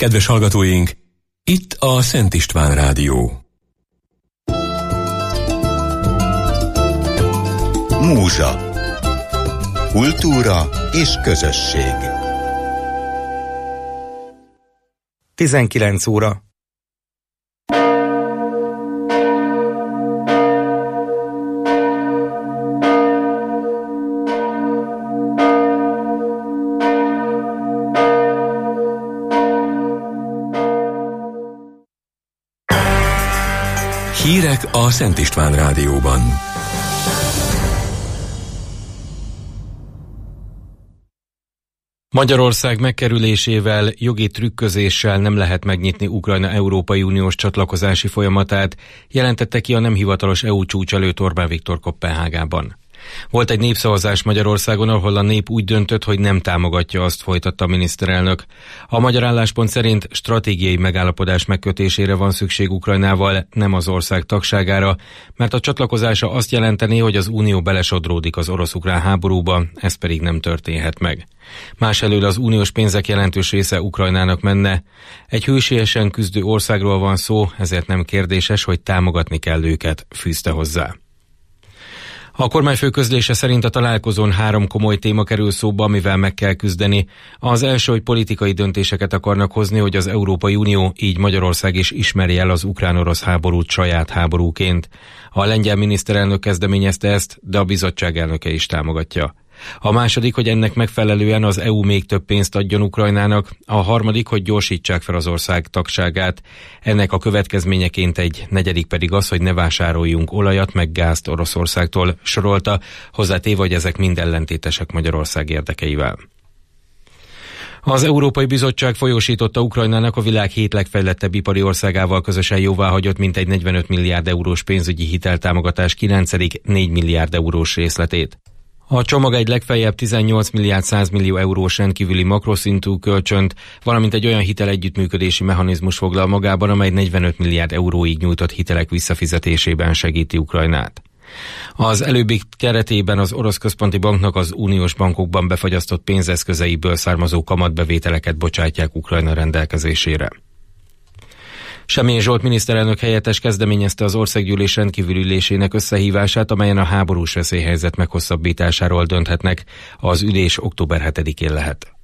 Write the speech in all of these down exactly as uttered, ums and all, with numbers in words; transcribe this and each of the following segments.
Kedves hallgatóink, itt a Szent István Rádió. Múzsa. Kultúra és közösség. tizenkilenc óra. Hírek a Szent István Rádióban. Magyarország megkerülésével, jogi trükközéssel nem lehet megnyitni Ukrajna Európai Uniós csatlakozási folyamatát, jelentette ki a nem hivatalos é u csúcs előtt Orbán Viktor Koppenhágában. Volt egy népszavazás Magyarországon, ahol a nép úgy döntött, hogy nem támogatja, azt folytatta a miniszterelnök. A magyar álláspont szerint stratégiai megállapodás megkötésére van szükség Ukrajnával, nem az ország tagságára, mert a csatlakozása azt jelenteni, hogy az Unió belesodródik az orosz-ukrán háborúba, ez pedig nem történhet meg. Másfelől az uniós pénzek jelentős része Ukrajnának menne. Egy hősiesen küzdő országról van szó, ezért nem kérdéses, hogy támogatni kell őket, fűzte hozzá. A kormányfő közlése szerint a találkozón három komoly téma kerül szóba, amivel meg kell küzdeni. Az első, hogy politikai döntéseket akarnak hozni, hogy az Európai Unió, így Magyarország is ismerje el az ukrán-orosz háborút saját háborúként. A lengyel miniszterelnök kezdeményezte ezt, de a bizottság elnöke is támogatja. A második, hogy ennek megfelelően az é u még több pénzt adjon Ukrajnának, a harmadik, hogy gyorsítsák fel az ország tagságát, ennek a következményeként egy negyedik pedig az, hogy ne vásároljunk olajat meg gázt Oroszországtól, sorolta, hozzátéve, hogy ezek mind ellentétesek Magyarország érdekeivel. Az Európai Bizottság folyósította Ukrajnának a világ hét legfejlettebb ipari országával közösen jóváhagyott mintegy negyvenöt milliárd eurós pénzügyi hiteltámogatás kilencedik négy milliárd eurós részletét. A csomag egy legfeljebb tizennyolc milliárd száz millió eurós rendkívüli makroszintű kölcsönt, valamint egy olyan hitelegyüttműködési mechanizmus foglal magában, amely negyvenöt milliárd euróig nyújtott hitelek visszafizetésében segíti Ukrajnát. Az előbbi keretében az Orosz Központi Banknak az uniós bankokban befagyasztott pénzeszközeiből származó kamatbevételeket bocsátják Ukrajna rendelkezésére. Semjén Zsolt miniszterelnök helyettes kezdeményezte az országgyűlés rendkívüli ülésének összehívását, amelyen a háborús veszélyhelyzet meghosszabbításáról dönthetnek. Az ülés október hetedikén lehet.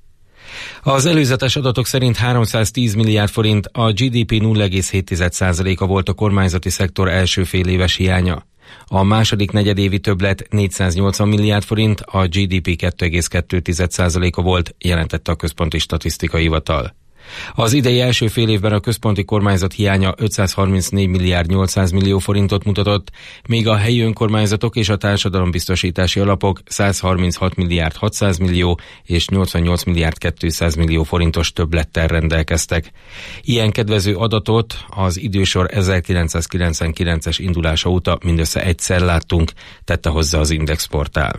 Az előzetes adatok szerint háromszáztíz milliárd forint, a gé dé pé nulla egész hét százaléka volt a kormányzati szektor első féléves hiánya. A második negyedévi többlet négyszáznyolcvan milliárd forint, a gé dé pé kettő egész kettő százaléka volt, jelentette a Központi Statisztikai Hivatal. Az idei első fél évben a központi kormányzat hiánya ötszázharmincnégy milliárd nyolcszáz millió forintot mutatott, míg a helyi önkormányzatok és a társadalombiztosítási alapok százharminchat milliárd hatszáz millió és nyolcvannyolc milliárd kétszáz millió forintos többlettel rendelkeztek. Ilyen kedvező adatot az idősor ezerkilencszázkilencvenkilences indulása óta mindössze egyszer láttunk, tette hozzá az Index portál.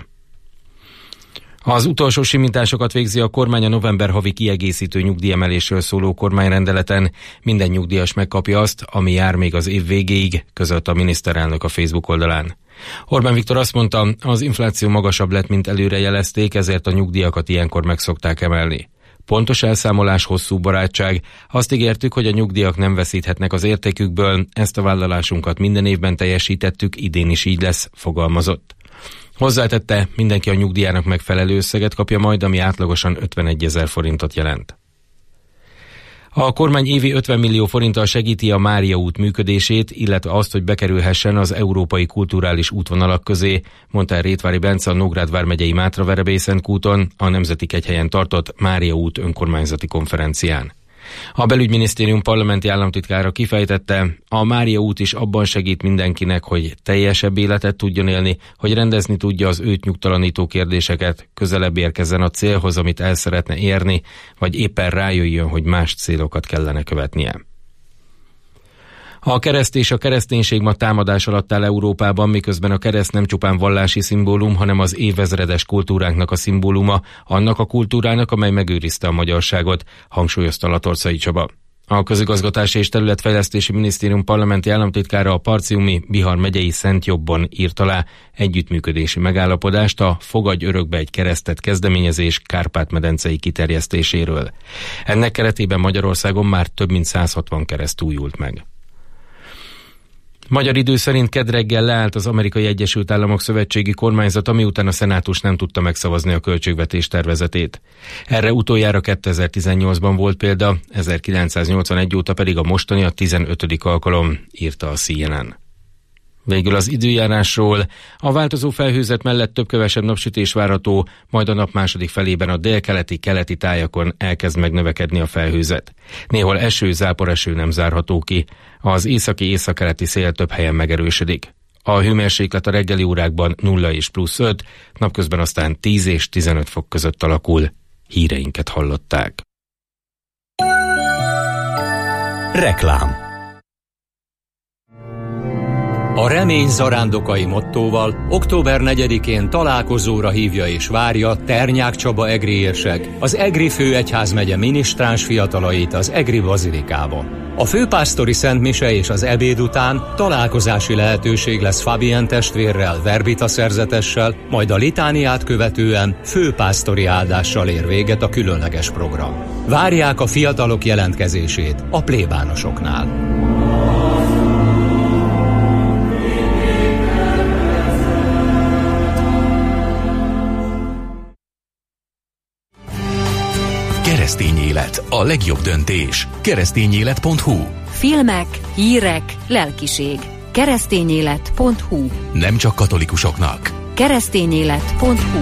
Az utolsó simításokat végzi a kormány a november havi kiegészítő nyugdíjemelésről szóló kormányrendeleten. Minden nyugdíjas megkapja azt, ami jár még az év végéig, közölte a miniszterelnök a Facebook oldalán. Orbán Viktor azt mondta, az infláció magasabb lett, mint előre jelezték, ezért a nyugdíjakat ilyenkor meg szokták emelni. Pontos elszámolás, hosszú barátság. Azt ígértük, hogy a nyugdíjak nem veszíthetnek az értékükből, ezt a vállalásunkat minden évben teljesítettük, idén is így lesz, fogalmazott. Hozzátette, mindenki a nyugdíjának megfelelő összeget kapja majd, ami átlagosan ötvenegyezer forintot jelent. A kormány évi ötven millió forinttal segíti a Mária út működését, illetve azt, hogy bekerülhessen az európai kulturális útvonalak közé, mondta el Rétvári Bence a Nógrád vármegyei Mátra-Verebélyszentt kúton a Nemzeti Kegyhelyen tartott Mária út önkormányzati konferencián. A belügyminisztérium parlamenti államtitkára kifejtette, a Mária út is abban segít mindenkinek, hogy teljesebb életet tudjon élni, hogy rendezni tudja az őt nyugtalanító kérdéseket, közelebb érkezzen a célhoz, amit el szeretne érni, vagy éppen rájöjjön, hogy más célokat kellene követnie. A kereszt és a kereszténység ma támadás alatt áll Európában, miközben a kereszt nem csupán vallási szimbólum, hanem az évezredes kultúránknak a szimbóluma, annak a kultúrának, amely megőrizte a magyarságot, hangsúlyozta Latorcai Csaba. A Közigazgatási és Területfejlesztési Minisztérium parlamenti államtitkára a Parciumi Bihar megyei Szentjobbon írt alá együttműködési megállapodást a Fogadj örökbe egy keresztet kezdeményezés Kárpát-medencei kiterjesztéséről. Ennek keretében Magyarországon már több mint száz hatvan kereszt újult meg. Magyar idő szerint kedd reggel leállt az Amerikai Egyesült Államok szövetségi kormányzata, miután a szenátus nem tudta megszavazni a költségvetés tervezetét. Erre utoljára kétezer-tizennyolcban volt példa, ezerkilencszáznyolcvanegy óta pedig a mostani a tizenötödik alkalom, írta a C N N. Végül az időjárásról. A változó felhőzet mellett több-kevesebb napsütés várható, majd a nap második felében a délkeleti-keleti tájakon elkezd megnövekedni a felhőzet. Néhol eső, záporeső nem zárható ki. Az északi-északkeleti szél több helyen megerősödik. A hőmérséklet a reggeli órákban nulla és plusz öt, napközben aztán tíz és tizenöt fok között alakul. Híreinket hallották. Reklám. A remény zarándokai mottóval október negyedikén találkozóra hívja és várja Ternyák Csaba egri érsek, az Egri főegyházmegye minisztráns fiatalait az Egri bazilikában. A főpásztori szentmise és az ebéd után találkozási lehetőség lesz Fabien testvérrel, verbita szerzetessel, majd a litániát követően főpásztori áldással ér véget a különleges program. Várják a fiatalok jelentkezését a plébánosoknál. Keresztény élet, a legjobb döntés. keresztényélet pont hu. Filmek, hírek, lelkiség. keresztényélet pont hu. Nem csak katolikusoknak. keresztényélet pont hu.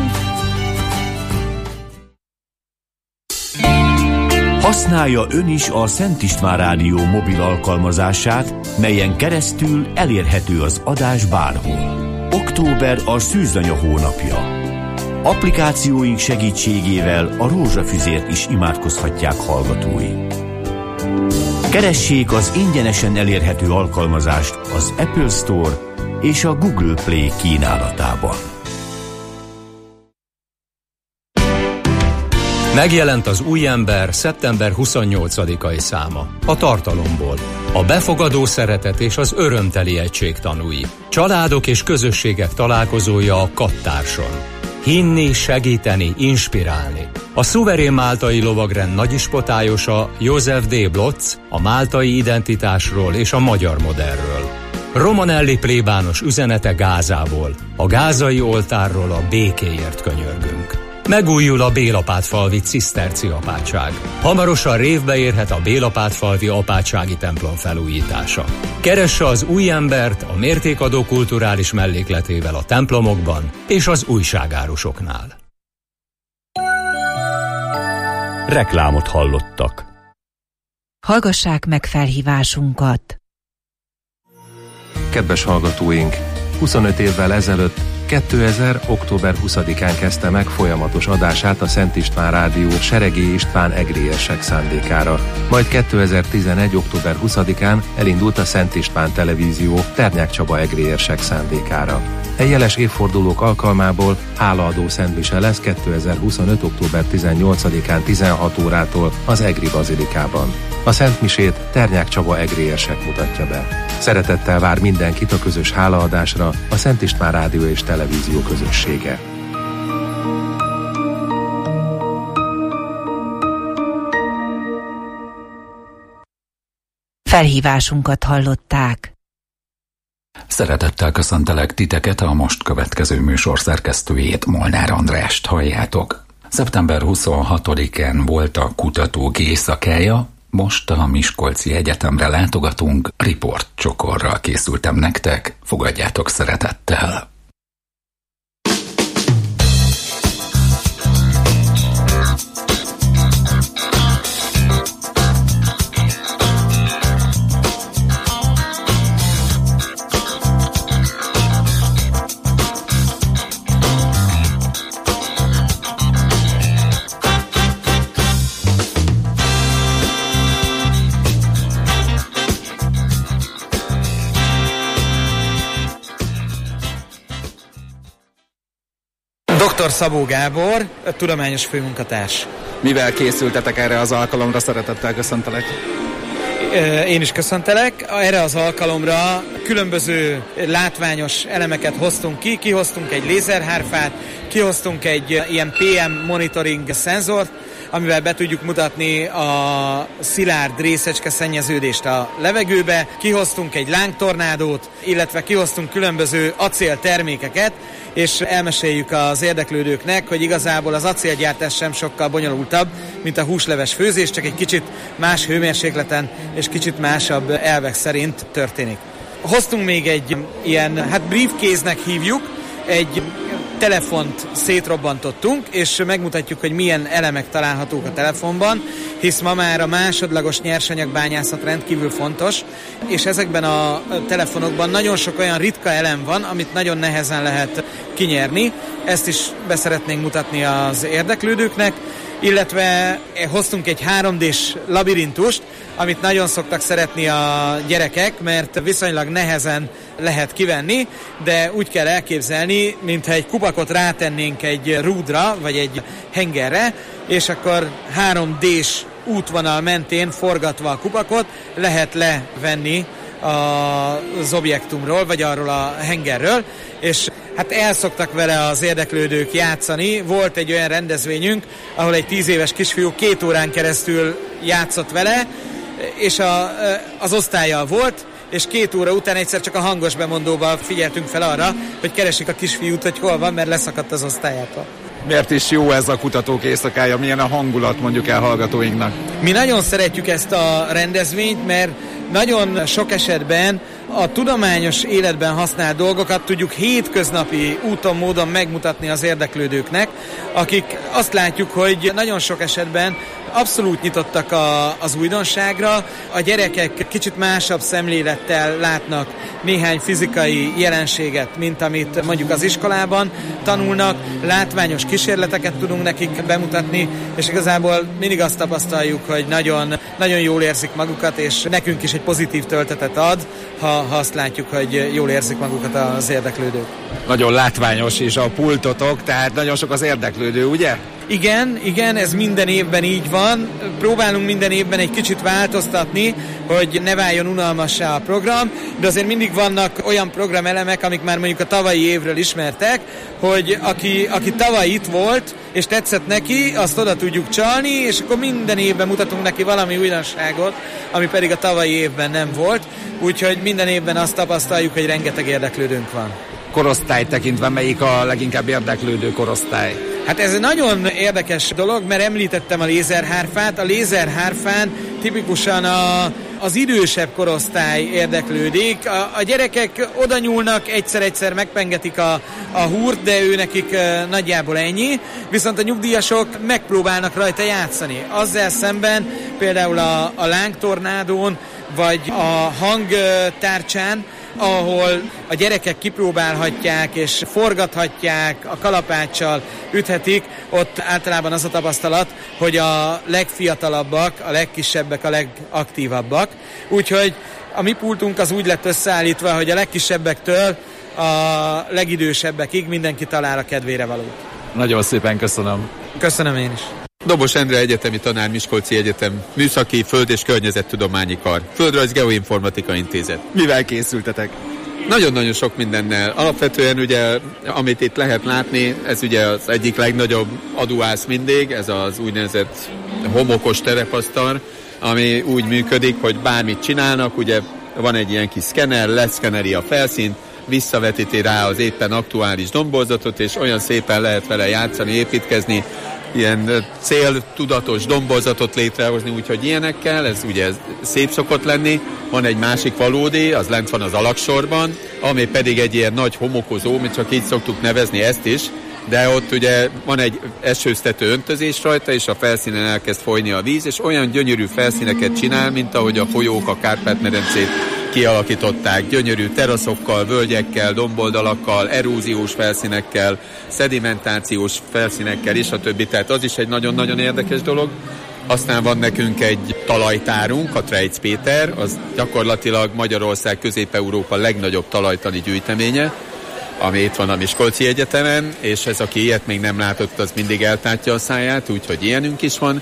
Használja ön is a Szent István Rádió mobil alkalmazását, melyen keresztül elérhető az adás bárhol. Október a szűzanya hónapja. Applikációink segítségével a rózsafüzért is imádkozhatják hallgatói. Keressék az ingyenesen elérhető alkalmazást az Apple Store és a Google Play kínálatában. Megjelent az Új ember szeptember huszonnyolcadikai száma. A tartalomból. A befogadó szeretet és az örömteli egység tanúi. Családok és közösségek találkozója a Kattárson. Hinni, segíteni, inspirálni. A szuverén máltai lovagrend nagyispotályosa József D. Blotz a máltai identitásról és a magyar modernről. Romanelli plébános üzenete Gázából. A gázai oltárról a békéért könyörgünk. Megújul a Bélapátfalvi ciszterci apátság. Hamarosan révbe érhet a Bélapátfalvi apátsági templom felújítása. Keresse az Új embert a mértékadó kulturális mellékletével a templomokban és az újságárusoknál. Reklámot hallottak. Hallgassák meg felhívásunkat. Kedves hallgatóink, huszonöt évvel ezelőtt kétezer. október huszadikán kezdte meg folyamatos adását a Szent István Rádió Seregély István egri érsek szándékára. Majd kétezer-tizenegy. október huszadikán elindult a Szent István Televízió Ternyák Csaba egri érsek szándékára. E jeles évfordulók alkalmából hálaadó szentmise lesz kétezer-huszonöt. október tizennyolcadikán tizenhat órától az Egri bazilikában. A szentmisét Ternyák Csaba egri érsek mutatja be. Szeretettel vár mindenkit a közös hálaadásra a Szent István Rádió és Televízió közössége. Felhívásunkat hallották. Szeretettel köszöntelek titeket, a most következő műsor szerkesztőjét, Molnár Andrást halljátok. szeptember huszonhatodikán volt a kutatók éjszakája, most a Miskolci Egyetemre látogatunk, riportcsokorral készültem nektek, fogadjátok szeretettel. doktor Szabó Gábor, tudományos főmunkatárs. Mivel készültetek erre az alkalomra, szeretettel köszöntelek? Én is köszöntelek. Erre az alkalomra különböző látványos elemeket hoztunk ki. Kihoztunk egy lézerhárfát, kihoztunk egy ilyen pé em monitoring szenzort, amivel be tudjuk mutatni a szilárd részecske szennyeződést a levegőbe. Kihoztunk egy lángtornádót, illetve kihoztunk különböző acéltermékeket, és elmeséljük az érdeklődőknek, hogy igazából az acélgyártás sem sokkal bonyolultabb, mint a húsleves főzés, csak egy kicsit más hőmérsékleten és kicsit másabb elvek szerint történik. Hoztunk még egy ilyen, hát briefcase-nek hívjuk, egy telefont szétrobbantottunk, és megmutatjuk, hogy milyen elemek találhatók a telefonban, hisz ma már a másodlagos nyersanyagbányászat rendkívül fontos, és ezekben a telefonokban nagyon sok olyan ritka elem van, amit nagyon nehezen lehet kinyerni. Ezt is beszeretnénk mutatni az érdeklődőknek, illetve hoztunk egy három dés labirintust, amit nagyon szoktak szeretni a gyerekek, mert viszonylag nehezen lehet kivenni, de úgy kell elképzelni, mintha egy kupakot rátennénk egy rúdra, vagy egy hengerre, és akkor három dés útvonal mentén forgatva a kupakot lehet levenni az objektumról, vagy arról a hengerről, és hát el szoktak vele az érdeklődők játszani. Volt egy olyan rendezvényünk, ahol egy tíz éves kisfiú két órán keresztül játszott vele, és a, az osztállyal volt, és két óra után egyszer csak a hangos bemondóval figyeltünk fel arra, hogy keresik a kisfiút, hogy hol van, mert leszakadt az osztályától. Miért is jó ez a kutatók éjszakája? Milyen a hangulat mondjuk el hallgatóinknak? Mi nagyon szeretjük ezt a rendezvényt, mert nagyon sok esetben a tudományos életben használt dolgokat tudjuk hétköznapi úton, módon megmutatni az érdeklődőknek, akik azt látjuk, hogy nagyon sok esetben abszolút nyitottak a, az újdonságra. A gyerekek kicsit másabb szemlélettel látnak néhány fizikai jelenséget, mint amit mondjuk az iskolában tanulnak. Látványos kísérleteket tudunk nekik bemutatni, és igazából mindig azt tapasztaljuk, hogy nagyon, nagyon jól érzik magukat, és nekünk is egy pozitív töltetet ad, ha, ha azt látjuk, hogy jól érzik magukat az érdeklődők. Nagyon látványos is a pultotok, tehát nagyon sok az érdeklődő, ugye? Igen, igen, ez minden évben így van. Próbálunk minden évben egy kicsit változtatni, hogy ne váljon unalmassá a program, de azért mindig vannak olyan programelemek, amik már mondjuk a tavalyi évről ismertek, hogy aki, aki tavaly itt volt, és tetszett neki, azt oda tudjuk csalni, és akkor minden évben mutatunk neki valami újdonságot, ami pedig a tavalyi évben nem volt. Úgyhogy minden évben azt tapasztaljuk, hogy rengeteg érdeklődőnk van. Korosztály tekintve melyik a leginkább érdeklődő korosztály? Hát ez egy nagyon érdekes dolog, mert említettem a lézerhárfát. A lézerhárfán tipikusan a, az idősebb korosztály érdeklődik. A, a gyerekek oda nyúlnak, egyszer-egyszer megpengetik a, a húrt, de ő nekik e, nagyjából ennyi. Viszont a nyugdíjasok megpróbálnak rajta játszani. Azzal szemben például a, a lángtornádón, vagy a hangtárcsán, ahol a gyerekek kipróbálhatják és forgathatják, a kalapáccsal üthetik, ott általában az a tapasztalat, hogy a legfiatalabbak, a legkisebbek a legaktívabbak. Úgyhogy a mi pultunk az úgy lett összeállítva, hogy a legkisebbektől a legidősebbekig mindenki talál a kedvére valót. Nagyon szépen köszönöm. Köszönöm én is. Dobos Endre egyetemi tanár, Miskolci Egyetem, Műszaki Föld- és Környezettudományi Kar, Földrajz Geoinformatika Intézet. Mivel készültetek? Nagyon-nagyon sok mindennel. Alapvetően ugye, amit itt lehet látni, ez ugye az egyik legnagyobb aduász mindig, ez az úgynevezett homokos terepasztal, ami úgy működik, hogy bármit csinálnak, ugye van egy ilyen kis szkenner, leszkeneri a felszínt, visszavetíti rá az éppen aktuális domborzatot, és olyan szépen lehet vele játszani, építkezni, ilyen céltudatos domborzatot létrehozni, úgyhogy ilyenekkel, ez ugye szép szokott lenni. Van egy másik valódi, az lent van az alagsorban, ami pedig egy ilyen nagy homokozó, mi csak így szoktuk nevezni ezt is, de ott ugye van egy esőztető öntözés rajta, és a felszínen elkezd folyni a víz, és olyan gyönyörű felszíneket csinál, mint ahogy a folyók a Kárpát-medencét kialakították, gyönyörű teraszokkal, völgyekkel, domboldalakkal, eróziós felszínekkel, szedimentációs felszínekkel és a többi, tehát az is egy nagyon-nagyon érdekes dolog. Aztán van nekünk egy talajtárunk, a Trejc Péter, az gyakorlatilag Magyarország, Közép-Európa legnagyobb talajtani gyűjteménye, ami itt van a Miskolci Egyetemen, és ez, aki ilyet még nem látott, az mindig eltátja a száját, úgyhogy ilyenünk is van.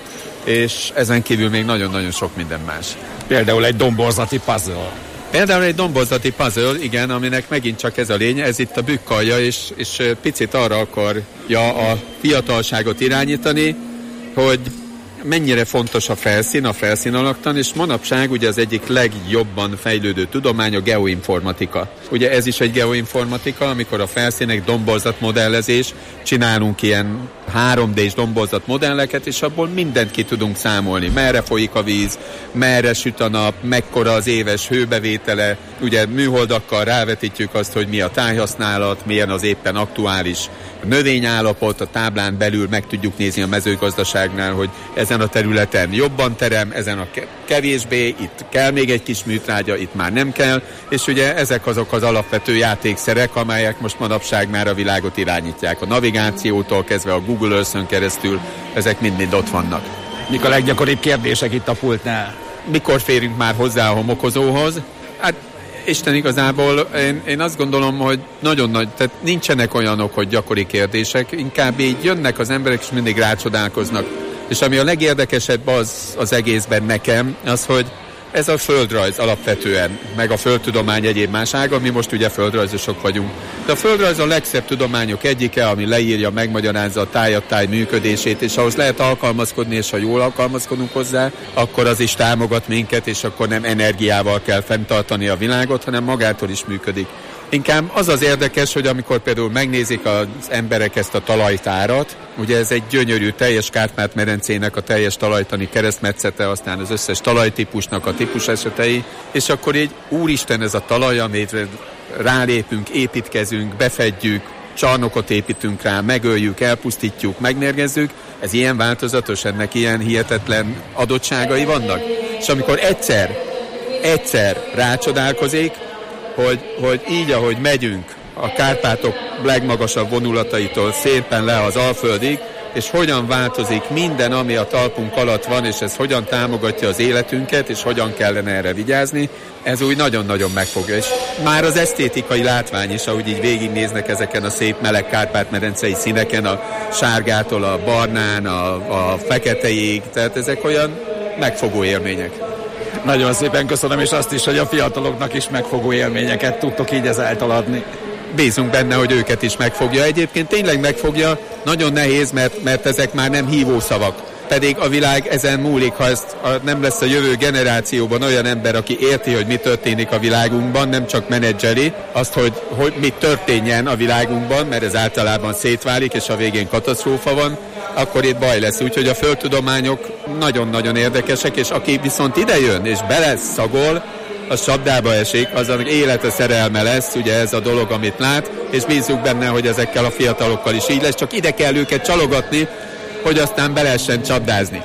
és ezen kívül még nagyon-nagyon sok minden más. Például egy domborzati puzzle. Például egy domborzati puzzle, igen, aminek megint csak ez a lény, ez itt a bükkalja, és, és picit arra akarja a fiatalságot irányítani, hogy mennyire fontos a felszín, a felszín alaktan, és manapság ugye az egyik legjobban fejlődő tudomány a geoinformatika. Ugye ez is egy geoinformatika, amikor a felszínek domborzatmodellezés, csinálunk ilyen három dés domborzatmodelleket, és abból mindent ki tudunk számolni. Merre folyik a víz, merre süt a nap, mekkora az éves hőbevétele, ugye műholdakkal rávetítjük azt, hogy mi a tájhasználat, milyen az éppen aktuális növényállapot, a táblán belül meg tudjuk nézni a mezőgazdaságnál, hogy ezen a területen jobban terem, ezen a kevésbé, itt kell még egy kis műtrágya, itt már nem kell, és ugye ezek azok az alapvető játékszerek, amelyek most manapság már a világot irányítják. A navigációtól kezdve a Google Earth-ön keresztül, ezek mind-mind ott vannak. Mik a leggyakoribb kérdések itt a pultnál? Mikor férünk már hozzá a homokozóhoz? Hát Isten igazából én, én azt gondolom, hogy nagyon nagy, tehát nincsenek olyanok, hogy gyakori kérdések, inkább így jönnek az emberek, és mindig rácsodálkoznak. És ami a legérdekesebb az, az egészben nekem, az, hogy ez a földrajz alapvetően, meg a földtudomány egyéb más ága, mi most ugye földrajzosok vagyunk. De a földrajz a legszebb tudományok egyike, ami leírja, megmagyarázza a táj-táj működését, és ahhoz lehet alkalmazkodni, és ha jól alkalmazkodunk hozzá, akkor az is támogat minket, és akkor nem energiával kell fenntartani a világot, hanem magától is működik. Inkább az az érdekes, hogy amikor például megnézik az emberek ezt a talajtárat, ugye ez egy gyönyörű, teljes Kárpát-medencének a teljes talajtani keresztmetszete, aztán az összes talajtípusnak a típus esetei, és akkor így úristen ez a talaj, amit rálépünk, építkezünk, befedjük, csarnokot építünk rá, megöljük, elpusztítjuk, megmérgezzük, ez ilyen változatos, ennek ilyen hihetetlen adottságai vannak. És amikor egyszer, egyszer rácsodálkozik, Hogy, hogy így, ahogy megyünk a Kárpátok legmagasabb vonulataitól szépen le az Alföldig, és hogyan változik minden, ami a talpunk alatt van, és ez hogyan támogatja az életünket, és hogyan kellene erre vigyázni, ez úgy nagyon-nagyon megfogja. És már az esztétikai látvány is, ahogy így végignéznek ezeken a szép meleg Kárpát-medencei színeken, a sárgától a barnán, a, a feketeig, tehát ezek olyan megfogó élmények. Nagyon szépen köszönöm, és azt is, hogy a fiataloknak is megfogó élményeket tudtok így ezáltal adni. Bízunk benne, hogy őket is megfogja. Egyébként tényleg megfogja, nagyon nehéz, mert, mert ezek már nem hívószavak. Pedig a világ ezen múlik, ha ezt, ha nem lesz a jövő generációban olyan ember, aki érti, hogy mi történik a világunkban, nem csak menedzseri azt, hogy, hogy mi történjen a világunkban, mert ez általában szétválik, és a végén katasztrófa van, akkor itt baj lesz. Úgyhogy a földtudományok nagyon-nagyon érdekesek, és aki viszont ide jön, és beleszagol, az csapdába esik, az az élete szerelme lesz, ugye ez a dolog, amit lát, és bízzuk benne, hogy ezekkel a fiatalokkal is így lesz, csak ide kell őket csalogatni, hogy aztán be lehessen csapdázni.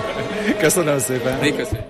Köszönöm szépen. Még köszönöm.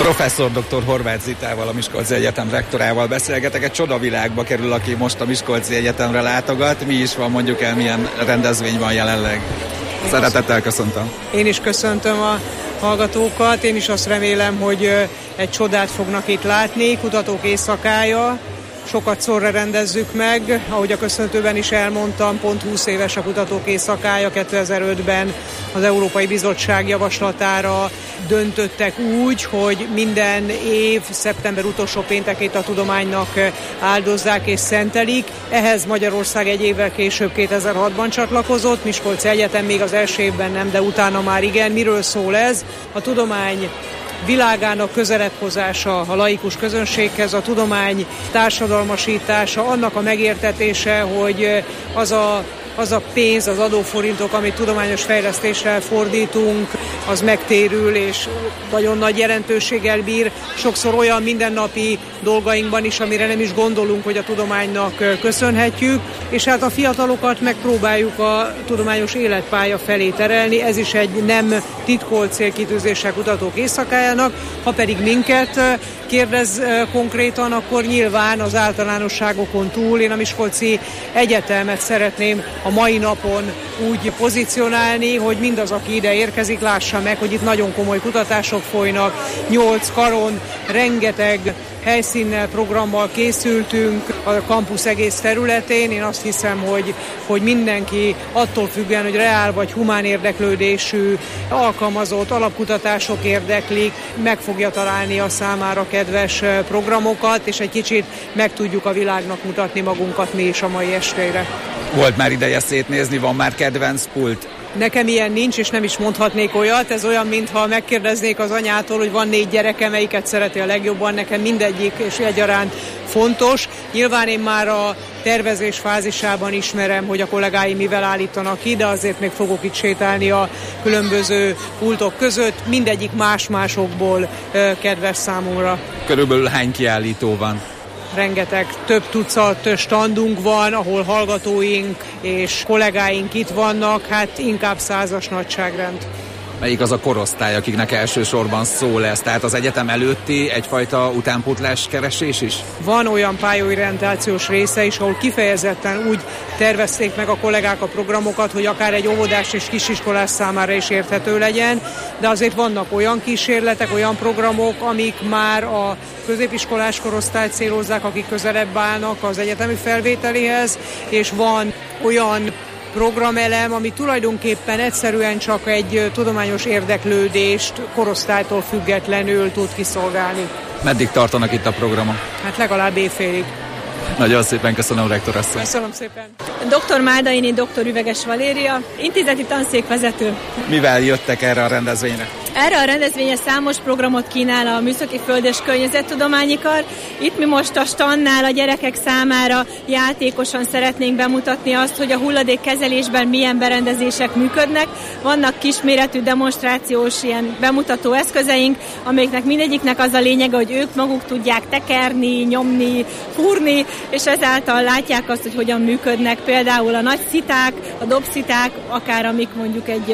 Professzor doktor Horváth Zitával, a Miskolci Egyetem rektorával beszélgetek. Egy csodavilágba kerül, aki most a Miskolci Egyetemre látogat. Mi is van, mondjuk el, milyen rendezvény van jelenleg? Szeretettel köszöntöm. Én is köszöntöm a hallgatókat. Én is azt remélem, hogy egy csodát fognak itt látni. Kutatók éjszakája. Sokat szorra rendezzük meg, ahogy a köszöntőben is elmondtam, pont húsz éves a Kutatók éjszakája. kétezer-ötben az Európai Bizottság javaslatára döntöttek úgy, hogy minden év szeptember utolsó péntekét a tudománynak áldozzák és szentelik. Ehhez Magyarország egy évvel később kétezer-hatban csatlakozott, Miskolci Egyetem még az első évben nem, de utána már igen. Miről szól ez? A tudomány világának közelebb hozása a laikus közönséghez, a tudomány társadalmasítása, annak a megértetése, hogy az a, az a pénz, az adóforintok, amit tudományos fejlesztésre fordítunk, az megtérül és nagyon nagy jelentőséggel bír. Sokszor olyan mindennapi dolgainkban is, amire nem is gondolunk, hogy a tudománynak köszönhetjük, és hát a fiatalokat megpróbáljuk a tudományos életpálya felé terelni. Ez is egy nem titkolt célkitűzése Kutatók éjszakájának. Ha pedig minket kérdez konkrétan, akkor nyilván az általánosságokon túl én a Miskolci Egyetemet szeretném a mai napon úgy pozícionálni, hogy mindaz, aki ide érkezik, lássa meg, hogy itt nagyon komoly kutatások folynak, nyolc karon, rengeteg helyszínnel, programmal készültünk a kampusz egész területén. Én azt hiszem, hogy, hogy mindenki attól függően, hogy reál vagy humán érdeklődésű, alkalmazott alapkutatások érdeklik, meg fogja találni a számára kedves programokat, és egy kicsit meg tudjuk a világnak mutatni magunkat mi is a mai estére. Volt már ideje szétnézni, van már kedvenc pult? Nekem ilyen nincs, és nem is mondhatnék olyat. Ez olyan, mintha megkérdeznék az anyától, hogy van négy gyereke, melyiket szereti a legjobban. Nekem mindegyik és egyaránt fontos. Nyilván én már a tervezés fázisában ismerem, hogy a kollégáim mivel állítanak ki, de azért még fogok itt sétálni a különböző pultok között. Mindegyik más-másokból kedves számomra. Körülbelül hány kiállító van? Rengeteg, több tucat standunk van, ahol hallgatóink és kollégáink itt vannak, hát inkább százas nagyságrend. Melyik az a korosztály, akiknek elsősorban szól ez? Tehát az egyetem előtti egyfajta utánpótlás keresés is? Van olyan pályaorientációs része is, ahol kifejezetten úgy tervezték meg a kollégák a programokat, hogy akár egy óvodás és kisiskolás számára is érthető legyen, de azért vannak olyan kísérletek, olyan programok, amik már a középiskolás korosztályt célozzák, akik közelebb állnak az egyetemi felvételéhez, és van olyan programelem, ami tulajdonképpen egyszerűen csak egy tudományos érdeklődést korosztálytól függetlenül tud kiszolgálni. Meddig tartanak itt a programok? Hát legalább éjfélig. Nagyon szépen köszönöm, rektor asszony. Köszönöm szépen. doktor Máldaini, doktor Üveges Valéria, intézeti tanszékvezető. Mivel jöttek erre a rendezvényre? Erre a rendezvényre számos programot kínál a Műszaki Föld- és Környezettudományi Kar. Itt mi most a standnál a gyerekek számára játékosan szeretnénk bemutatni azt, hogy a hulladékkezelésben milyen berendezések működnek. Vannak kisméretű demonstrációs ilyen bemutató eszközeink, amiknek mindegyiknek az a lényege, hogy ők maguk tudják tekerni, nyomni, fúrni, és ezáltal látják azt, hogy hogyan működnek például a nagy sziták, a dobsziták, akár amik mondjuk egy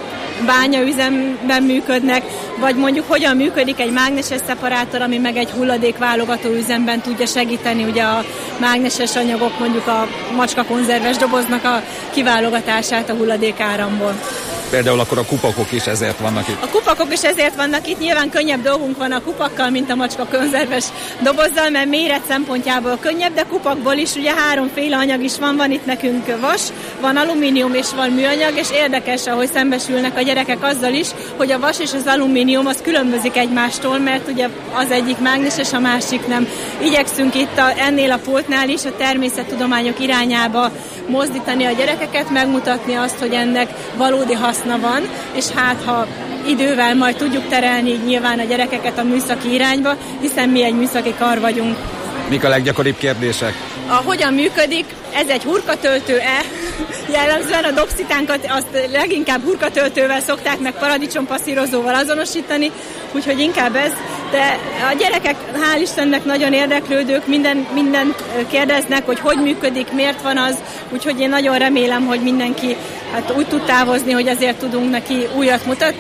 bányaüzemben működnek, vagy mondjuk hogyan működik egy mágneses szeparátor, ami meg egy hulladékválogató üzemben tudja segíteni ugye a mágneses anyagok, mondjuk a macskakonzerves doboznak a kiválogatását a hulladékáramból. Például akkor a kupakok is ezért vannak itt. A kupakok is ezért vannak itt, nyilván könnyebb dolgunk van a kupakkal, mint a macska konzerves dobozzal, mert méret szempontjából könnyebb, de kupakból is ugye háromféle anyag is van, van itt nekünk vas, van alumínium és van műanyag, és érdekes, ahogy szembesülnek a gyerekek azzal is, hogy a vas és az alumínium az különbözik egymástól, mert ugye az egyik mágneses, a másik nem. Igyekszünk itt a, ennél a pultnál is a természettudományok irányába mozdítani a gyerekeket, megmutatni azt, hogy ennek valódi haszna van, és hát ha idővel majd tudjuk terelni nyilván a gyerekeket a műszaki irányba, hiszen mi egy műszaki kar vagyunk. Mik a leggyakoribb kérdések? A hogyan működik, ez egy hurkatöltő-e? Jellemzően a dobszitánkat azt leginkább hurkatöltővel szokták meg paradicsompasszírozóval azonosítani, úgyhogy inkább ez. De a gyerekek hál' Istennek nagyon érdeklődők, minden, minden kérdeznek, hogy hogy működik, miért van az, úgyhogy én nagyon remélem, hogy mindenki hát úgy tud távozni, hogy azért tudunk neki újat mutatni.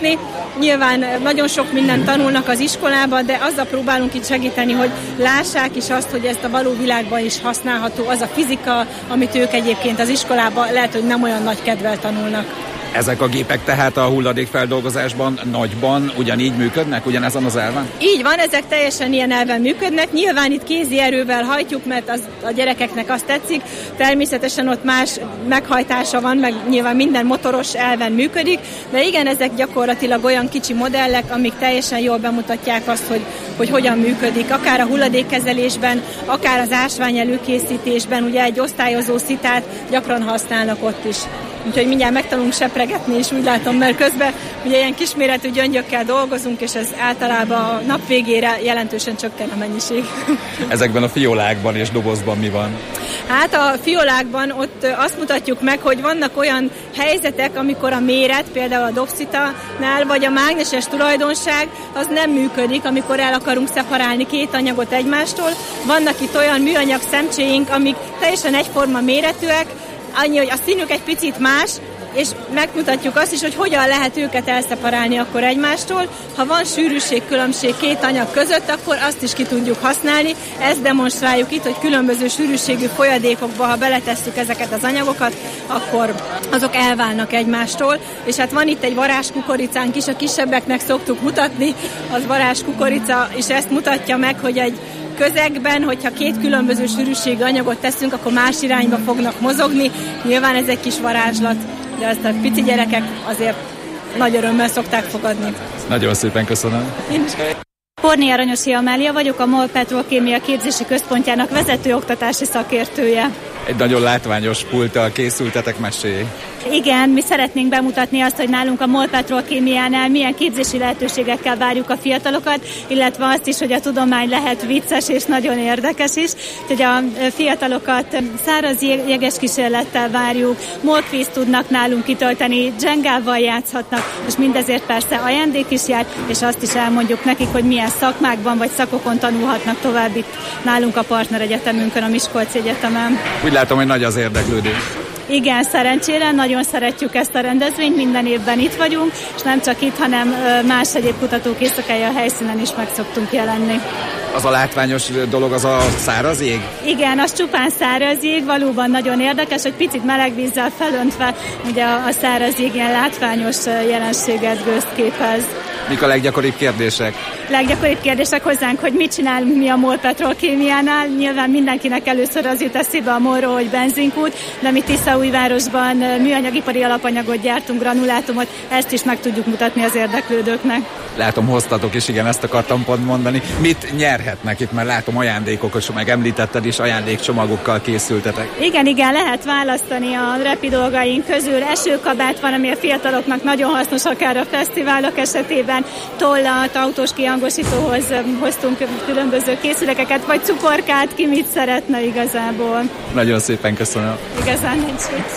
Nyilván nagyon sok mindent tanulnak az iskolában, de azzal próbálunk itt segíteni, hogy lássák is azt, hogy ezt a való világban is használható az a fizika, amit ők egyébként az iskolában lehet, hogy nem olyan nagy kedvel tanulnak. Ezek a gépek tehát a hulladékfeldolgozásban nagyban ugyanígy működnek, ugyanezen az elven? Így van, ezek teljesen ilyen elven működnek. Nyilván itt kézi erővel hajtjuk, mert az, a gyerekeknek azt tetszik. Természetesen ott más meghajtása van, meg nyilván minden motoros elven működik, de igen, ezek gyakorlatilag olyan kicsi modellek, amik teljesen jól bemutatják azt, hogy, hogy hogyan működik. Akár a hulladékkezelésben, akár az ásvány előkészítésben, ugye egy osztályozó szitát gyakran használnak ott is. Úgyhogy mindjárt megtanulunk sepregetni is, úgy látom, mert közben ugye ilyen kisméretű gyöngyökkel dolgozunk, és ez általában a nap végére jelentősen csökken a mennyiség. Ezekben a fiolákban és dobozban mi van? Hát a fiolákban ott azt mutatjuk meg, hogy vannak olyan helyzetek, amikor a méret, például a dobszitánál, vagy a mágneses tulajdonság, az nem működik, amikor el akarunk szeparálni két anyagot egymástól. Vannak itt olyan műanyag szemcséink, amik teljesen egyforma méretűek, annyi, hogy a színük egy picit más, és megmutatjuk azt is, hogy hogyan lehet őket elszeparálni akkor egymástól. Ha van sűrűségkülönbség két anyag között, akkor azt is ki tudjuk használni. Ezt demonstráljuk itt, hogy különböző sűrűségű folyadékokba, ha beletesszük ezeket az anyagokat, akkor azok elválnak egymástól. És hát van itt egy varázskukoricánk is, a kisebbeknek szoktuk mutatni, az varázskukorica, és ezt mutatja meg, hogy egy közegben, hogyha két különböző sűrűségű anyagot teszünk, akkor más irányba fognak mozogni. Nyilván ez egy kis varázslat, de azt a pici gyerekek azért nagy örömmel szokták fogadni. Nagyon szépen köszönöm. Én is. Porné Aranyosi Amália vagyok, a MOL Petrokémia Képzési Központjának vezető oktatási szakértője. Egy nagyon látványos pulttal készültetek, mesélj. Igen, mi szeretnénk bemutatni azt, hogy nálunk a MOL Petrokémiánál milyen képzési lehetőségekkel várjuk a fiatalokat, illetve azt is, hogy a tudomány lehet vicces és nagyon érdekes is. Úgyhogy a fiatalokat száraz jeges kísérlettel várjuk, molkvízt tudnak nálunk kitölteni, dzsengával játszhatnak, és mindezért persze ajándék is jár, és azt is elmondjuk nekik, hogy milyen szakmákban vagy szakokon tanulhatnak tovább itt nálunk a partneregyetemünkön, a Miskolci Egyetemen. Úgy látom, hogy nagy az érdeklődés. Igen, szerencsére nagyon szeretjük ezt a rendezvényt, minden évben itt vagyunk, és nem csak itt, hanem más egyéb kutatók éjszakája a helyszínen is meg szoktunk jelenni. Az a látványos dolog, az a száraz jég? Igen, az csupán száraz jég, valóban nagyon érdekes, hogy picit meleg vízzel felöntve, ugye a száraz jég ilyen látványos jelenséget gőzképez. Mik a leggyakoribb kérdések? Leggyakoribb kérdések hozzánk, hogy mit csinálunk mi a MOL Petrokémiánál. Nyilván mindenkinek először az jut eszébe a MOL-ról, hogy benzinkút, de mi Tiszaújvárosban műanyagipari alapanyagot gyártunk, granulátumot, ezt is meg tudjuk mutatni az érdeklődőknek. Látom, hoztatok is, igen, ezt akartam pont mondani. Mit nyerhetnek itt? Mert látom ajándékokat, meg említetted is, ajándékcsomagokkal készültetek. Igen, igen, lehet választani a repi dolgaink közül. Esőkabát van, ami a fiataloknak nagyon hasznos, akár a fesztiválok esetében. Tollat, autós kihangosítóhoz hoztunk különböző készülékeket, vagy cukorkát, ki mit szeretne igazából. Nagyon szépen köszönöm. Igazán nincs mit.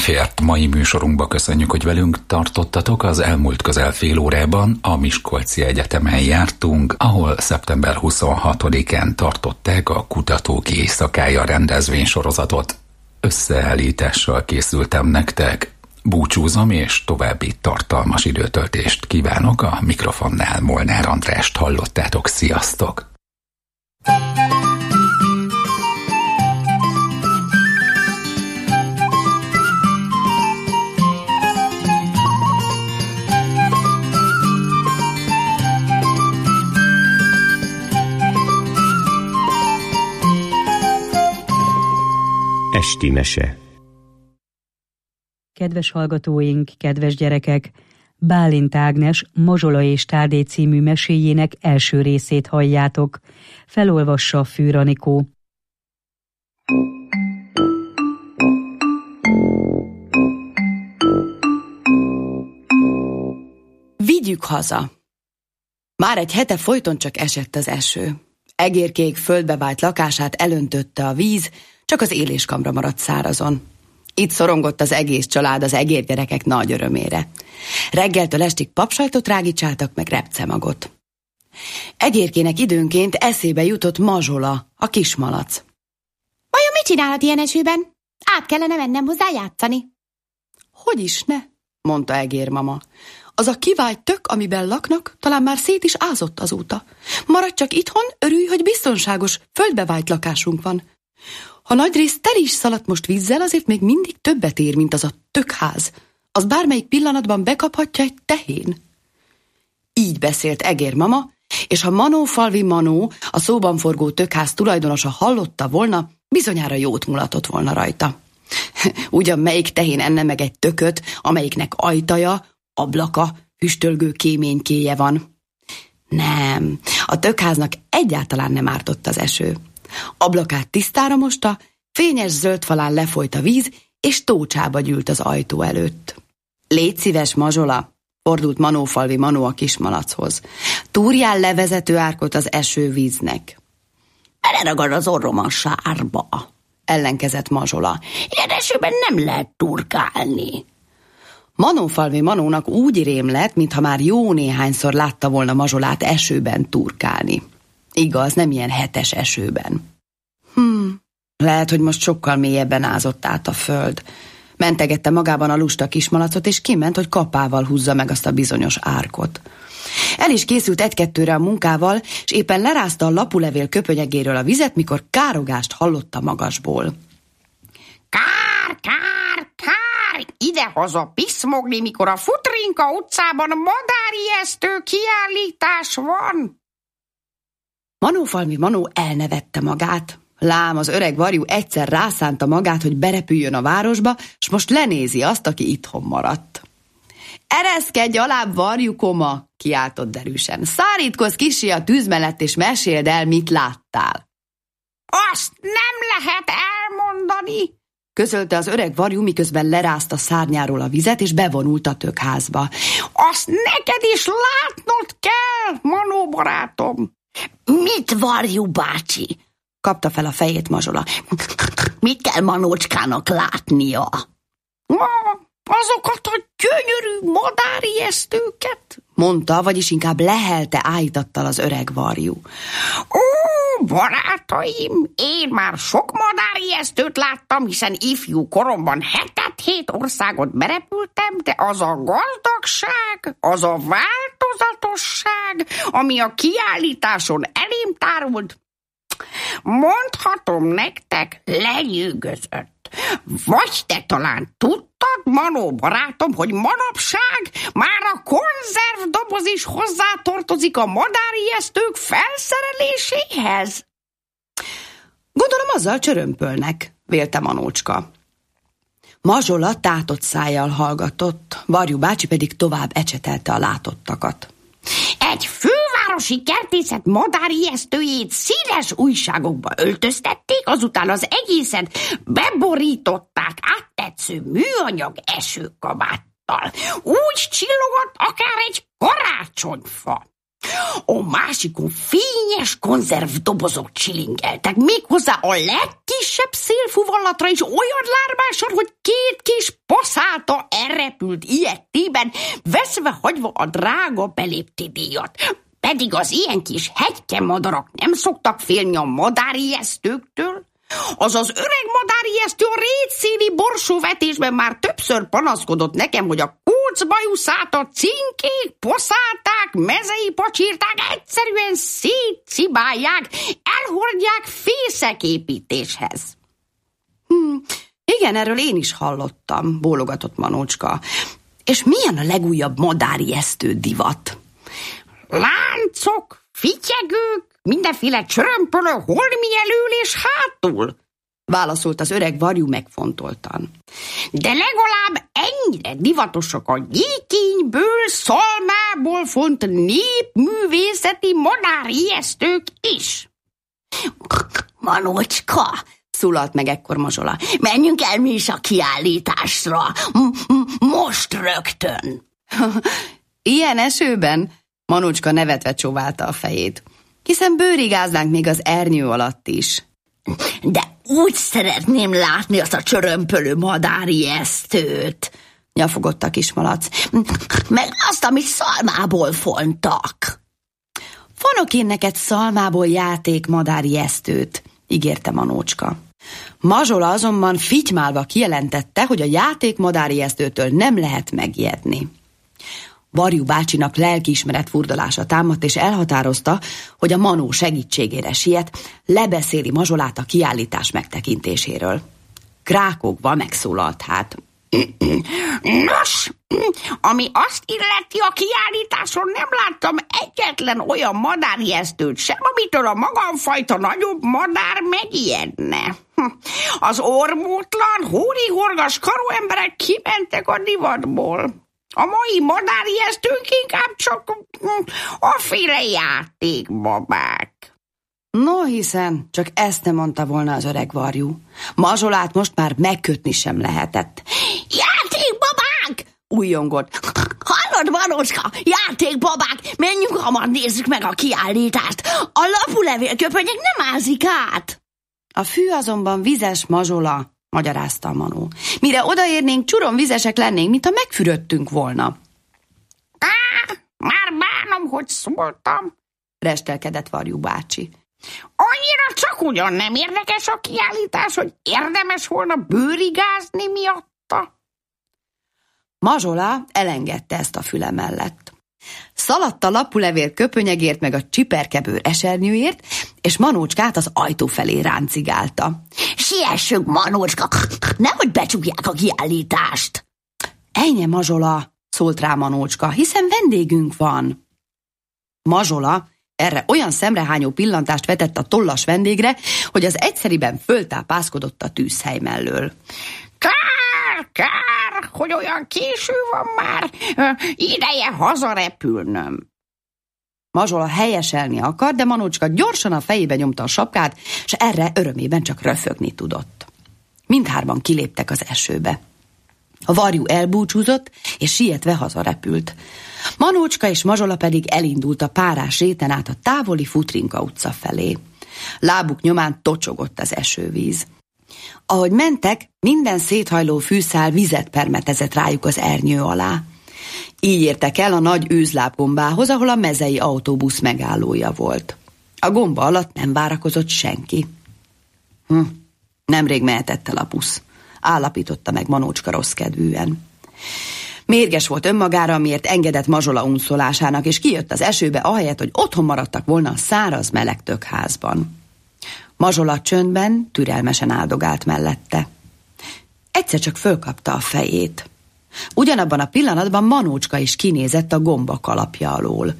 belefért mai műsorunkba. Köszönjük, hogy velünk tartottatok. Az elmúlt közel fél órában a Miskolci Egyetemen jártunk, ahol szeptember huszonhatodikán tartották a Kutatók Éjszakája rendezvénysorozatot. Összeállítással készültem nektek. Búcsúzom, és további tartalmas időtöltést kívánok. A mikrofonnál Molnár Andrást hallottátok. Sziasztok! Esti mese. Kedves hallgatóink, kedves gyerekek! Bálint Ágnes Mazsola és Tádé című meséjének első részét halljátok. Felolvassa Fűr Anikó. Vigyük haza! Már egy hete folyton csak esett az eső. Egérkék földbe vált lakását elöntötte a víz, csak az éléskamra maradt szárazon. Itt szorongott az egész család az egérgyerekek nagy örömére. Reggeltől estig papsajtot rágicsáltak, meg repcemagot. Egérkének időnként eszébe jutott Mazsola, a kismalac. Vajon mit csinálhat ilyen esőben? Át kellene mennem hozzá játszani. Hogy is ne? Mondta egérmama. Az a kivált tök, amiben laknak, talán már szét is ázott azóta. Maradj csak itthon, örülj, hogy biztonságos, földbevált lakásunk van. Ha nagyrészt tel is szaladt most vízzel, azért még mindig többet ér, mint az a tökház. Az bármelyik pillanatban bekaphatja egy tehén. Így beszélt egérmama, és ha Manófalvi Manó, a szóban forgó tökház tulajdonosa hallotta volna, bizonyára jót mulatott volna rajta. Ugyan melyik tehén enne meg egy tököt, amelyiknek ajtaja, ablaka, füstölgő kéménykéje van. Nem, a tökháznak egyáltalán nem ártott az eső. Ablakát tisztára mosta, fényes zöld falán lefolyt a víz, és tócsába gyűlt az ajtó előtt. Légy szíves, Mazsola, fordult Manófalvi Manó a kismalachoz. Túrjál le vezető árkot az esővíznek. Beleragad az orrom a sárba, ellenkezett Mazsola. Ilyen esőben nem lehet turkálni. Manófalvi Manónak úgy rém lett, mintha már jó néhányszor látta volna Mazsolát esőben turkálni. Igaz, nem ilyen hetes esőben. Hmm, lehet, hogy most sokkal mélyebben ázott át a föld. Mentegette magában a lusta kismalacot, és kiment, hogy kapával húzza meg azt a bizonyos árkot. El is készült egy-kettőre a munkával, és éppen lerázta a lapulevél köpönyegéről a vizet, mikor károgást hallott a magasból. Kár, kár, kár! Idehaza piszmogni, mikor a Futrinka utcában madárijesztő kiállítás van! Manófalvi Manó elnevette magát. Lám, az öreg varjú egyszer rászánta magát, hogy berepüljön a városba, s most lenézi azt, aki itthon maradt. Ereszkedj alább, varjukoma, kiáltott derűsen. Szárítkozz kissé a tűz mellett, és meséld el, mit láttál. Azt nem lehet elmondani, közölte az öreg varjú, miközben lerázta szárnyáról a vizet, és bevonult a tökházba. Azt neked is látnod kell, Manó barátom. Mit, varjú bácsi? Kapta fel a fejét Mazsola. Mit kell Manócskának látnia? Ma, azokat a gyönyörű madárijesztőket, mondta, vagyis inkább lehelte áhítattal az öreg varjú. Ó, barátaim, én már sok madárijesztőt láttam, hiszen ifjú koromban hetet hét országot berepültem, de az a gazdagság, az a változatosság, ami a kiállításon elém tárult, mondhatom nektek, lenyűgözött. Vagy te talán tudtad, Manó barátom, hogy manapság már a konzervdoboz is hozzátartozik a madárijesztők felszereléséhez? Gondolom azzal csörömpölnek, vélte Manócska. Mazsola tátott szájjal hallgatott, Varjú bácsi pedig tovább ecsetelte a látottakat. Egy fővárosi kertészet madárijesztőjét színes újságokba öltöztették, azután az egészet beborították áttetsző műanyag esőkabáttal. Úgy csillogott akár egy karácsonyfa. A másikon fényes konzervdobozok csilingeltek, méghozzá a legkisebb szélfuvallatra is olyan lármásan, hogy két kis paszáta elrepült ilyetében, veszve hagyva a drága belépti díjat. Pedig az ilyen kis hegykemadarak nem szoktak félni a madárijesztőktől. Az az öreg madárijesztő a rétszéli borsóvetésben már többször panaszkodott nekem, hogy a kócbajuszát a cinkék, poszáták, mezei pacsirták egyszerűen szétcibálják, elhordják fészeképítéshez. Hm, igen, erről én is hallottam, bólogatott Manócska. És milyen a legújabb madárijesztő divat? Láncok, fityegők, mindenféle csörömpölő holmi elől és hátul, válaszolt az öreg varjú megfontoltan. De legalább ennyire divatosak a gyékényből, szalmából font népművészeti madárijesztők is. Manócska, szólalt meg ekkor Mazsola, menjünk el mi is a kiállításra. Most rögtön. Ilyen esőben? Manócska nevetve csóválta a fejét. Hiszen bőrigáznánk még az ernyő alatt is. De úgy szeretném látni azt a csörömpölő madárijesztőt, nyafogott a kismalac. Meg azt, amit szalmából fontak. Fonok én neked szalmából játék madárijesztőt, ígérte Manócska. Mazsola azonban fitymálva kijelentette, hogy a játék madárijesztőtől nem lehet megijedni. Varjú bácsinak lelkiismeret furdalása támadt, és elhatározta, hogy a Manó segítségére siet, lebeszéli Mazsolát a kiállítás megtekintéséről. Krákogva megszólalt hát. Nos, ami azt illeti, a kiállításon nem láttam egyetlen olyan madárijesztőt sem, amitől a magamfajta nagyobb madár megijedne. Az ormótlan, hórihorgas karóemberek kimentek a divatból. A mai madárijesztőnk inkább csak aféle játékbabák. No, hiszen csak ezt nem mondta volna az öreg varjú. Mazsolát most már megkötni sem lehetett. Játékbabák! Újjongott. Hallod, Manócska? Játékbabák! Menjünk hamar, nézzük meg a kiállítást. A lapulevélköpönyek nem ázik át. A fű azonban vizes, Mazsola, magyarázta a Manó. Mire odaérnénk, csuron vizesek lennénk, mintha megfürödtünk volna. Á, már bánom, hogy szóltam, restelkedett Varjú bácsi. Annyira csak ugyan nem érdekes a kiállítás, hogy érdemes volna bőrigázni miatta. Mazsola elengedte ezt a füle mellett. Szaladt a lapulevél köpönyegért meg a csiperkebőr esernyőért, és Manócskát az ajtó felé ráncigálta. Siessünk, Manócska, nehogy becsukják a kiállítást. Ennyi, Mazsola, szólt rá Manócska, hiszen vendégünk van. Mazsola erre olyan szemrehányó pillantást vetett a tollas vendégre, hogy az egyszeriben föltápászkodott a tűzhely mellől. Kár, kár, hogy olyan késő van már, ideje hazarepülnöm. Mazsola helyeselni akar, de Manócska gyorsan a fejébe nyomta a sapkát, és erre örömében csak röfögni tudott. Mindhárman kiléptek az esőbe. A varjú elbúcsúzott, és sietve hazarepült. Manócska és Mazsola pedig elindult a párás réten át a távoli Futrinka utca felé. Lábuk nyomán tocsogott az esővíz. Ahogy mentek, minden széthajló fűszál vizet permetezett rájuk az ernyő alá. Így értek el a nagy őzlábgombához, ahol a mezei autóbusz megállója volt. A gomba alatt nem várakozott senki. Hm, nemrég mehetett el a busz, állapította meg Manócska rosszkedvűen. Mérges volt önmagára, amiért engedett Mazsola unszolásának, és kijött az esőbe, ahelyett, hogy otthon maradtak volna a száraz meleg tökházban. Mazsola csöndben, türelmesen áldogált mellette. Egyszer csak fölkapta a fejét. Ugyanabban a pillanatban Manócska is kinézett a gomba kalapja alól.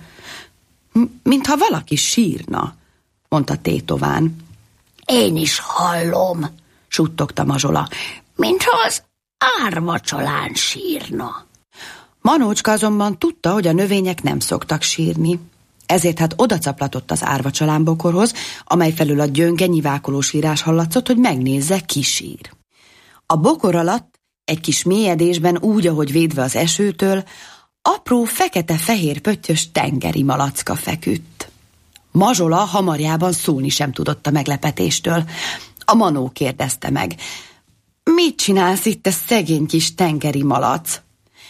Mintha valaki sírna, mondta tétován. Én is hallom, suttogta Mazsola, mintha az árvacsalán sírna. Manócska azonban tudta, hogy a növények nem szoktak sírni. Ezért hát odacaplatott az árvacsalánbokorhoz, amely felül a gyönge nyivákoló sírás hallatszott, hogy megnézze, ki sír. A bokor alatt, egy kis mélyedésben, úgy, ahogy védve az esőtől, apró fekete-fehér pöttyös tengeri malacka feküdt. Mazsola hamarjában szólni sem tudott a meglepetéstől. A manó kérdezte meg: mit csinálsz itt, te szegény kis tengeri malac?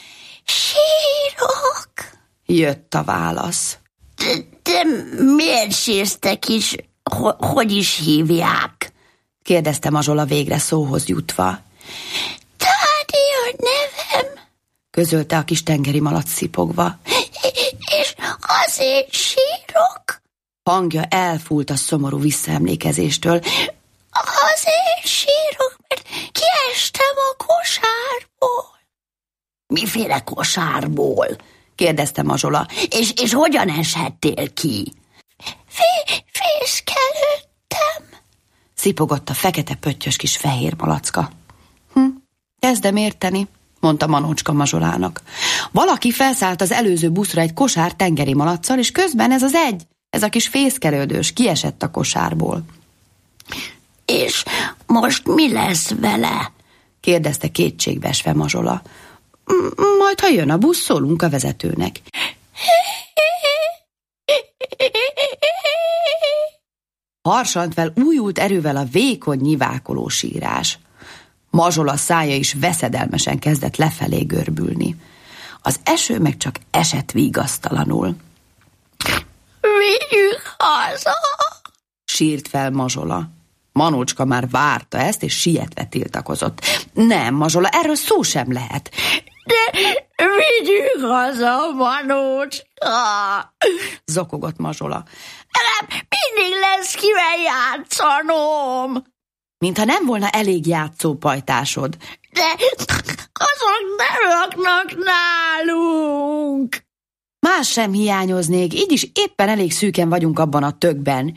Sírok, jött a válasz. De, de miért sírsz, te kis, ho- hogy is hívják? kérdezte Mazsola végre szóhoz jutva. Tádi a nevem, közölte a kis tengeri malac szipogva. És azért sírok? Hangja elfúlt a szomorú visszaemlékezéstől. Azért sírok, mert kiestem a kosárból. Miféle kosárból? kérdezte Mazsola. És, és hogyan eshettél ki? Fé, fészkelődtem, szipogott a fekete pöttyös kis fehér malacka. Hm, kezdem érteni, mondta Manócska Mazsolának. Valaki felszállt az előző buszra egy kosár tengeri malaccal, és közben ez az egy, ez a kis fészkelődős kiesett a kosárból. És most mi lesz vele? kérdezte kétségbeesve Mazsola. Majd, ha jön a busz, szólunk a vezetőnek. Harsant fel újult erővel a vékony nyivákoló sírás. Mazsola szája is veszedelmesen kezdett lefelé görbülni. Az eső meg csak esett vigasztalanul. Vigyük haza! sírt fel Mazsola. Manócska már várta ezt, és sietve tiltakozott. Nem, Mazsola, erről szó sem lehet. De vigyük haza, Manócska! zokogott Mazsola. Nem, mindig lesz kivel játszanom! Mintha nem volna elég játszópajtásod. De azok nem laknak nálunk! Más sem hiányoznék, így is éppen elég szűken vagyunk abban a tökben.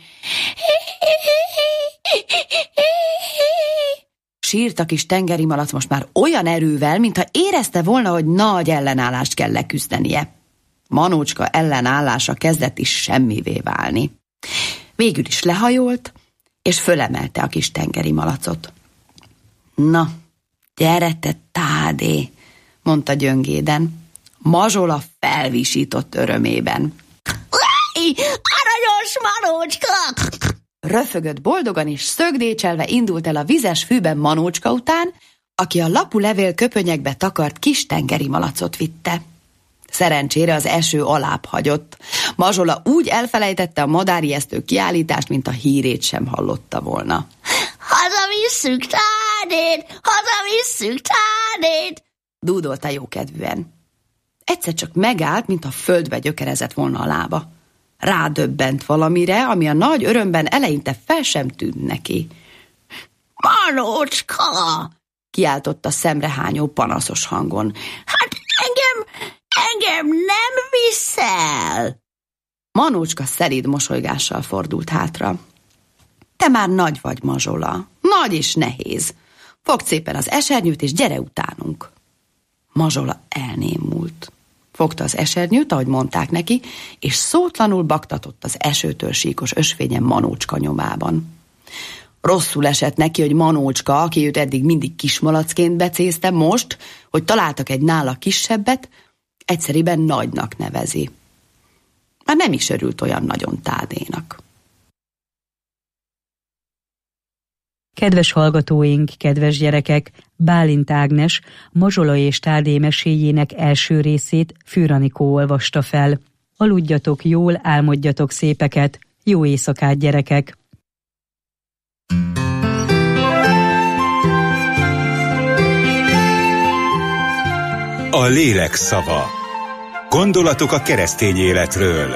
Sírt a kis tengeri malac most már olyan erővel, mintha érezte volna, hogy nagy ellenállást kell leküzdenie. Manócska ellenállása kezdett is semmivé válni. Végül is lehajolt, és fölemelte a kis tengeri malacot. Na, gyere te, Tádé, mondta gyöngéden. Mazsola felvisított örömében. Aranyos Manócska! Röfögött boldogan, és szögdécselve indult el a vizes fűben Manócska után, aki a lapú levél köpönyekbe takart kis tengeri malacot vitte. Szerencsére az eső alább hagyott. Mazsola úgy elfelejtette a madárijesztő kiállítást, mint a hírét sem hallotta volna. Hazavisszük Tádét! Hazavisszük Tádét! Dúdolta jókedvűen. Egyszer csak megállt, mint a földbe gyökerezett volna a lába. Rádöbbent valamire, ami a nagy örömben eleinte fel sem tűnt neki. Manócska! kiáltotta szemrehányó panaszos hangon. Hát engem, engem nem viszel! Manócska szelíd mosolygással fordult hátra. Te már nagy vagy, Mazsola. Nagy és nehéz. Fogd szépen az esernyőt, és gyere utánunk. Mazsola elnémult. Fogta az esernyőt, ahogy mondták neki, és szótlanul baktatott az esőtől síkos ösvényen Manócska nyomában. Rosszul esett neki, hogy Manócska, aki őt eddig mindig kismalacként becézte, most, hogy találtak egy nála kisebbet, egyszeriben nagynak nevezi. Már nem is örült olyan nagyon Tádénak. Kedves hallgatóink, kedves gyerekek, Bálint Ágnes Mazsola és Tádé meséjének első részét Fűranikó olvasta fel. Aludjatok jól, álmodjatok szépeket, jó éjszakát, gyerekek! A lélek szava. Gondolatok a keresztény életről.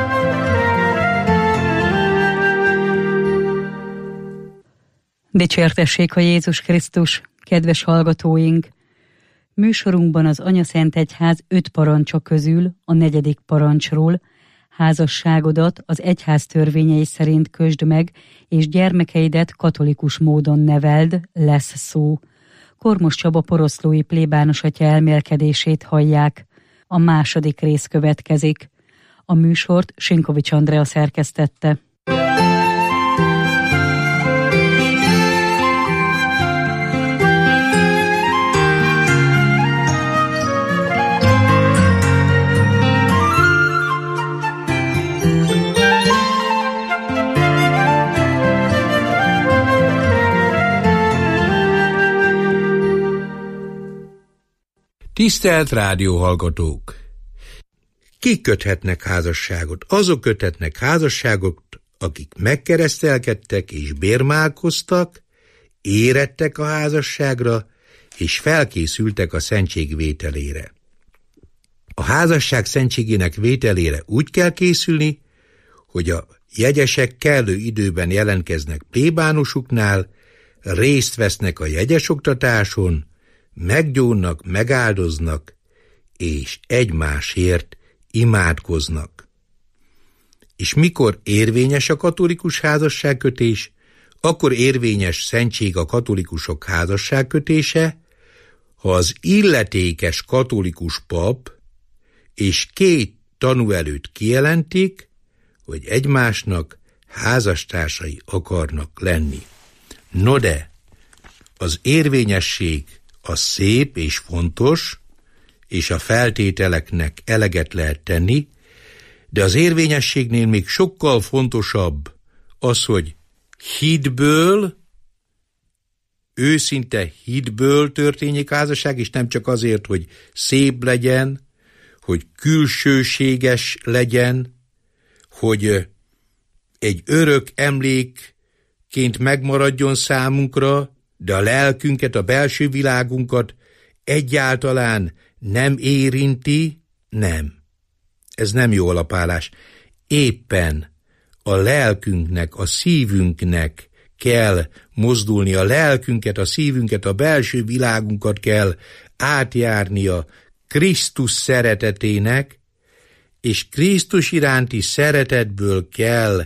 Dicsértessék a Jézus Krisztus, kedves hallgatóink! Műsorunkban az Anyaszentegyház öt parancsa közül a negyedik parancsról: házasságodat az egyház törvényei szerint kösd meg, és gyermekeidet katolikus módon neveld, lesz szó. Kormos Csaba poroszlói plébános atya elmélkedését hallják. A második rész következik. A műsort Sinkovics Andrea szerkesztette. Tisztelt rádióhallgatók! Kik köthetnek házasságot? Azok köthetnek házasságot, akik megkeresztelkedtek és bérmálkoztak, érettek a házasságra, és felkészültek a szentség vételére. A házasság szentségének vételére úgy kell készülni, hogy a jegyesek kellő időben jelentkeznek plébánosuknál, részt vesznek a jegyesoktatáson, meggyónnak, megáldoznak, és egymásért imádkoznak. És mikor érvényes a katolikus házasságkötés, akkor érvényes szentség a katolikusok házasságkötése, ha az illetékes katolikus pap és két tanú előtt kijelentik, hogy egymásnak házastársai akarnak lenni. No de, az érvényesség az szép és fontos, és a feltételeknek eleget lehet tenni, de az érvényességnél még sokkal fontosabb az, hogy hitből, őszinte hitből történjék házasság, és nem csak azért, hogy szép legyen, hogy külsőséges legyen, hogy egy örök emlékként megmaradjon számunkra, de a lelkünket, a belső világunkat egyáltalán nem érinti, nem. Ez nem jó alapállás. Éppen a lelkünknek, a szívünknek kell mozdulni, a lelkünket, a szívünket, a belső világunkat kell átjárnia Krisztus szeretetének, és Krisztus iránti szeretetből kell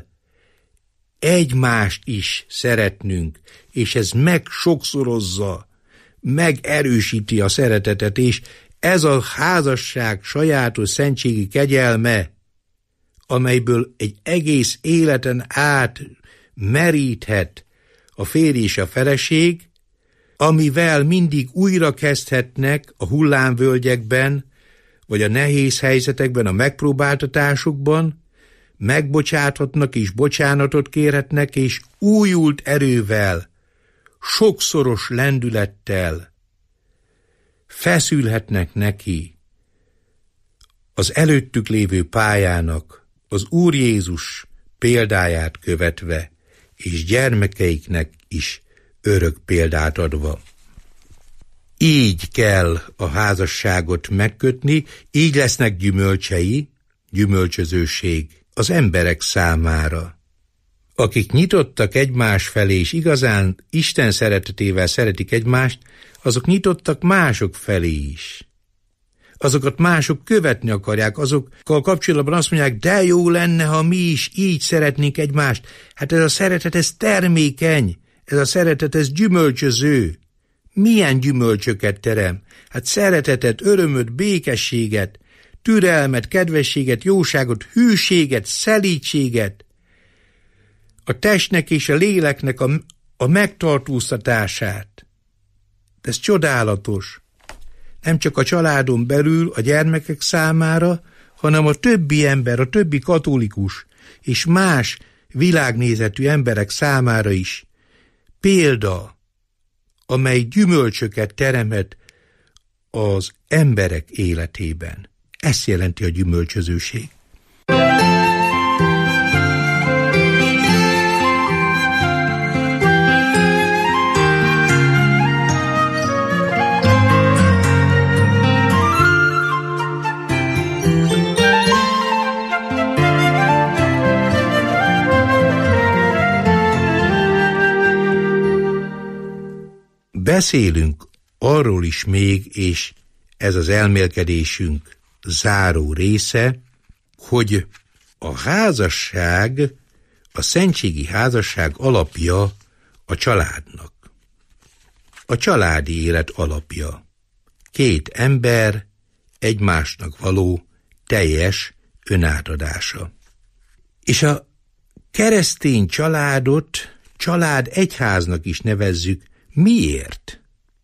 egymást is szeretnünk, és ez megsokszorozza, megerősíti a szeretetet, és ez a házasság sajátos szentségi kegyelme, amelyből egy egész életen át meríthet a férj és a feleség, amivel mindig újra kezdhetnek a hullámvölgyekben, vagy a nehéz helyzetekben, a megpróbáltatásokban, megbocsáthatnak és bocsánatot kérhetnek, és újult erővel, sokszoros lendülettel feszülhetnek neki az előttük lévő pályának, az Úr Jézus példáját követve, és gyermekeiknek is örök példát adva. Így kell a házasságot megkötni, így lesznek gyümölcsei, gyümölcsözőség az emberek számára. Akik nyitottak egymás felé, és igazán Isten szeretetével szeretik egymást, azok nyitottak mások felé is. Azokat mások követni akarják, azokkal kapcsolatban azt mondják, de jó lenne, ha mi is így szeretnénk egymást. Hát ez a szeretet, ez termékeny, ez a szeretet, ez gyümölcsöző. Milyen gyümölcsöket terem? Hát szeretetet, örömöt, békességet, türelmet, kedvességet, jóságot, hűséget, szelídséget, a testnek és a léleknek a, a megtartóztatását. Ez csodálatos. Nem csak a családon belül a gyermekek számára, hanem a többi ember, a többi katolikus és más világnézetű emberek számára is példa, amely gyümölcsöket teremhet az emberek életében. Ezt jelenti a gyümölcsözőség. Beszélünk arról is még, és ez az elmélkedésünk záró része, hogy a házasság, a szentségi házasság alapja a családnak. A családi élet alapja. Két ember egymásnak való teljes önátadása. És a keresztény családot család egyháznak is nevezzük. Miért?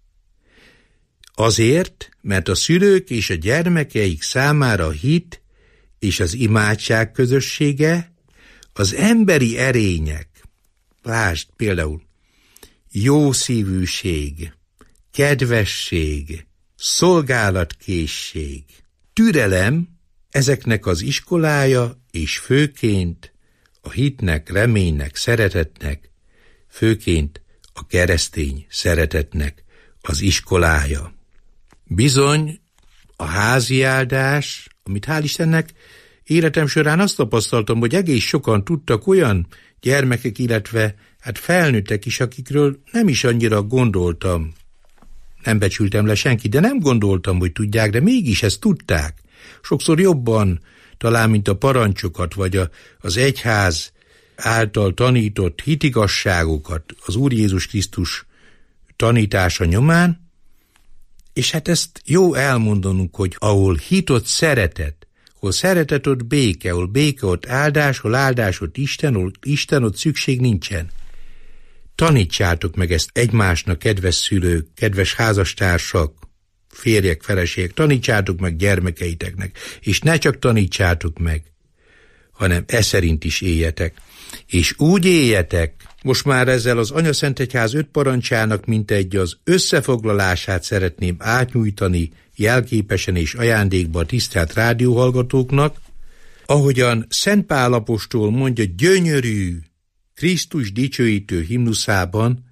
Azért, mert a szülők és a gyermekeik számára a hit és az imádság közössége, az emberi erények, lásd például jószívűség, kedvesség, szolgálatkészség, türelem, ezeknek az iskolája, és főként a hitnek, reménynek, szeretetnek, főként a keresztény szeretetnek az iskolája. Bizony, a háziáldás, amit hál' Istennek életem során azt tapasztaltam, hogy egész sokan tudtak olyan gyermekek, illetve hát felnőttek is, akikről nem is annyira gondoltam. Nem becsültem le senkit, de nem gondoltam, hogy tudják, de mégis ezt tudták. Sokszor jobban, talán mint a parancsokat, vagy a, az egyház által tanított hitigasságokat az Úr Jézus Krisztus tanítása nyomán, és hát ezt jó elmondanunk, hogy ahol hitott szeretet, hol szeretet, ott béke, hol béke, ott áldás, hol áldás, ott Isten, hol Isten, ott szükség nincsen. Tanítsátok meg ezt egymásnak, kedves szülők, kedves házastársak, férjek, feleségek, tanítsátok meg gyermekeiteknek, és ne csak tanítsátok meg, hanem e szerint is éljetek. És úgy éljetek, most már ezzel az Anyaszentegyház öt parancsának mintegy az összefoglalását szeretném átnyújtani jelképesen és ajándékba a tisztelt rádióhallgatóknak, ahogyan Szent Pál apostol mondja gyönyörű, Krisztus dicsőítő himnuszában,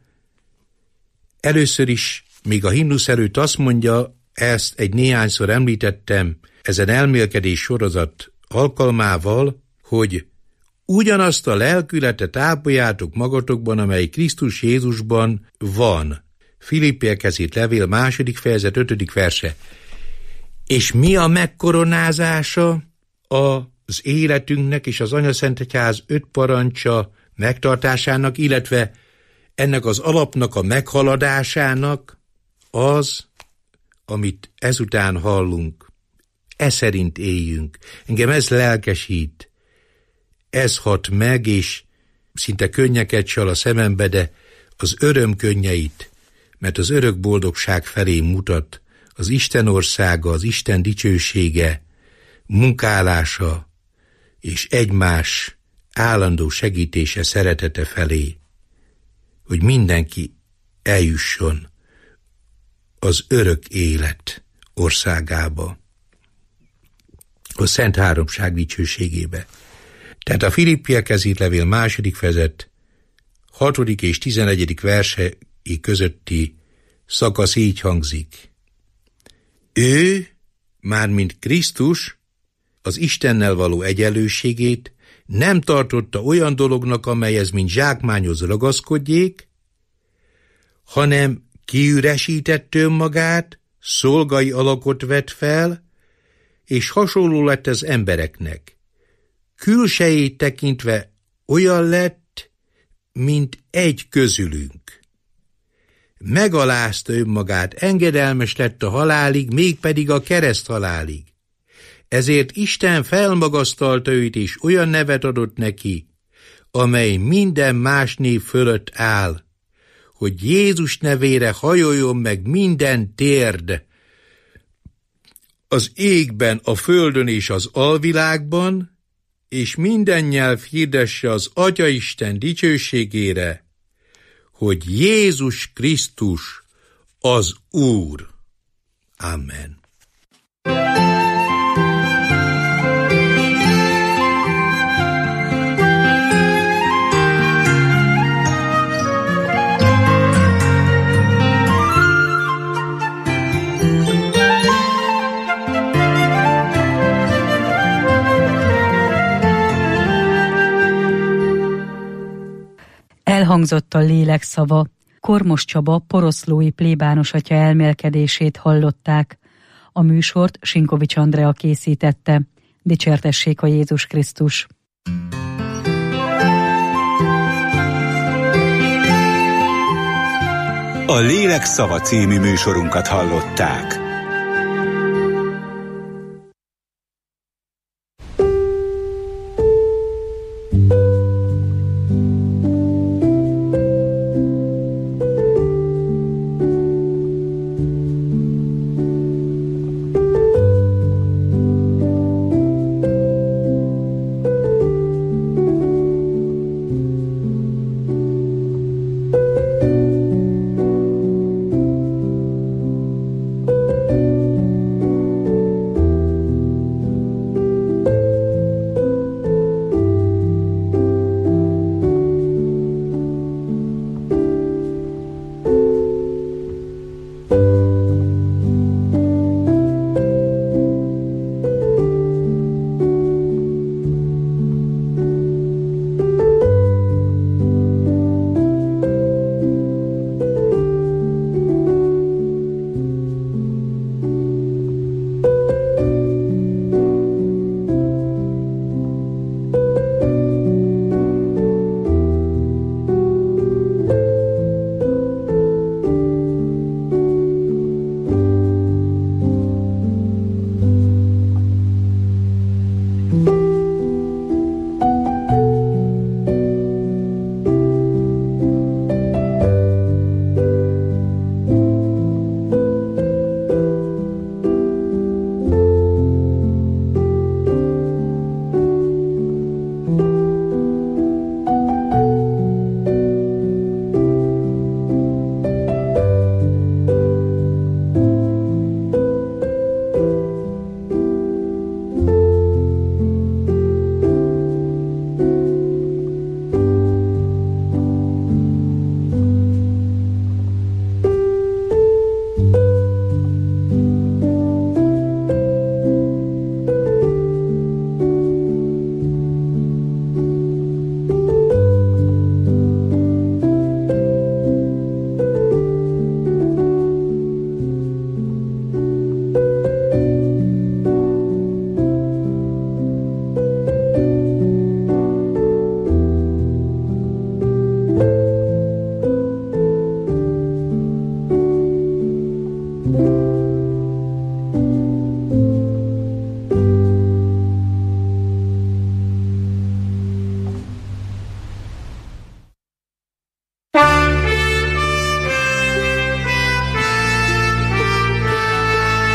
először is, még a himnusz előtt azt mondja, ezt egy néhányszor említettem ezen elmélkedés sorozat alkalmával, hogy ugyanazt a lelkületet ápoljátok magatokban, amely Krisztus Jézusban van. Filippiekhez írt levél második fejezet ötödik verse. És mi a megkoronázása az életünknek és az Anyaszentegyház öt parancsa megtartásának, illetve ennek az alapnak a meghaladásának? Az, amit ezután hallunk. E szerint éljünk. Engem ez lelkesít. Ez hat meg, és szinte könnyeket csal a szemembe, de az öröm könnyeit, mert az örök boldogság felé mutat, az Isten országa, az Isten dicsősége, munkálása és egymás állandó segítése, szeretete felé, hogy mindenki eljusson az örök élet országába, a Szent Háromság dicsőségébe. Tehát a Filippiekhez írt levél második fejezet hatodik és tizenegyedik versei közötti szakasz így hangzik. Ő, mármint Krisztus, az Istennel való egyenlőségét nem tartotta olyan dolognak, amelyhez mint zsákmányhoz ragaszkodjék, hanem kiüresített önmagát, szolgai alakot vett fel, és hasonló lett az embereknek. Külsejét tekintve olyan lett, mint egy közülünk. Megalázta önmagát, engedelmes lett a halálig, mégpedig a kereszt halálig. Ezért Isten felmagasztalta őt, és olyan nevet adott neki, amely minden más név fölött áll, hogy Jézus nevére hajoljon meg minden térd, az égben, a földön és az alvilágban, és minden nyelv hirdesse az Atyaisten dicsőségére, hogy Jézus Krisztus az Úr. Amen. Elhangzott a lélek szava. Kormos Csaba poroszlói plébános atya elmélkedését hallották. A műsort Sinkovics Andrea készítette. Dicsértessék a Jézus Krisztus! A Lélek szava című műsorunkat hallották.